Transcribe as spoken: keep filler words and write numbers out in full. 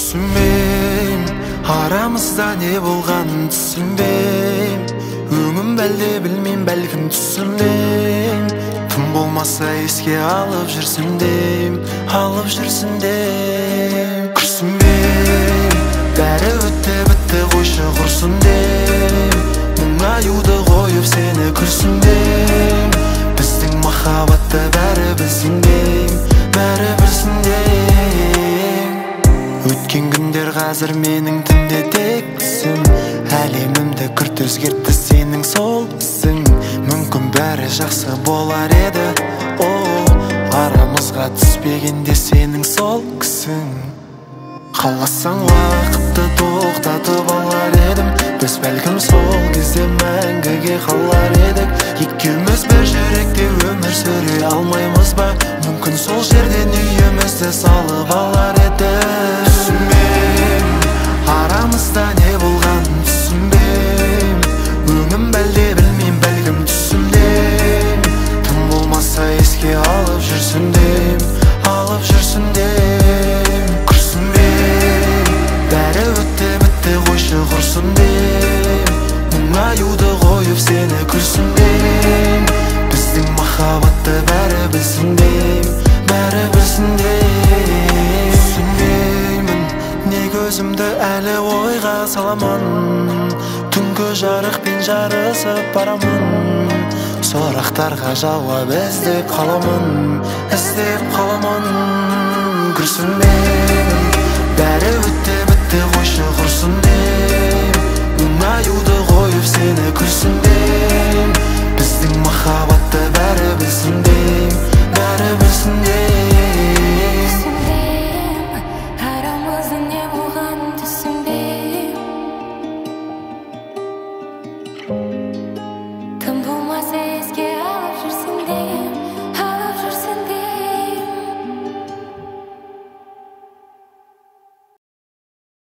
Күрсінбейм, арамызда не болғанын түсінбейм. Өңім бәлде білмейм, бәлкім түсінбейм. Тым болмаса еске алып жүрсін дейм, алып жүрсін дейм. Күрсінбейм, бәрі өтті бітті қойшы құрсын дейм. Мұңаюды қойып сені күрсін дейм. Біздің махаббатты бәрі білсін дейм, бәрі білсін дейм. Өткен күндер қазір менің түнде тексің. Әлемімді күрт өзгертті сенің сол ісің. Мүмкін бәрі жақсы болар еді, о, арамызға түспегенде сенің сол кісің. Қаласаң уақытты тоқтатып алар едім. Біз бәлкім сол кезде мәңгіге қалар едік. Екеуміз бір жүректе өмір сүре алмаймыз ба? Мүмкін сол жерден үйімізді салып алар едік. Түсінбейм, арамызда не болғанын түсінбейм. Өңім бәлде білмейм, бәлкім түсінбейм. Тым болмаса еске алып жүрсін дейм, алып жүрсін дейм. Күрсінбейм, бәрі өтті бітті қойшы құрсын дейм. Мұңаюды қойып сені күрсін дейм. Біздің махаббатты бәрі білсін дейм, бәрі білсін дейм. Түсінбеймін, неге өзімді әлі ойға саламын. Түнгі жарықпен жарысып барамын. Сұрақтарға жауап іздеп қаламын, іздеп қаламын. Күрсінбеймін,